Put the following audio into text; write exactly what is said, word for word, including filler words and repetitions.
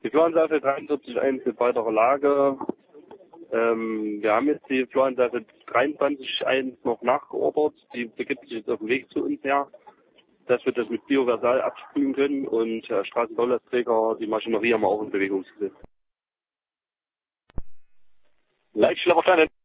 Die Floranlage dreiundvierzig eins in weiterer Lage. Ähm, wir haben jetzt die Floranlage dreiundzwanzig eins noch nachgeordert. Die begibt sich jetzt auf dem Weg zu uns her, dass wir das mit Bioversal absprühen können und äh, Straßenbaulasträger, die Maschinerie haben wir auch in Bewegung gesetzt. Leitstelle verstanden.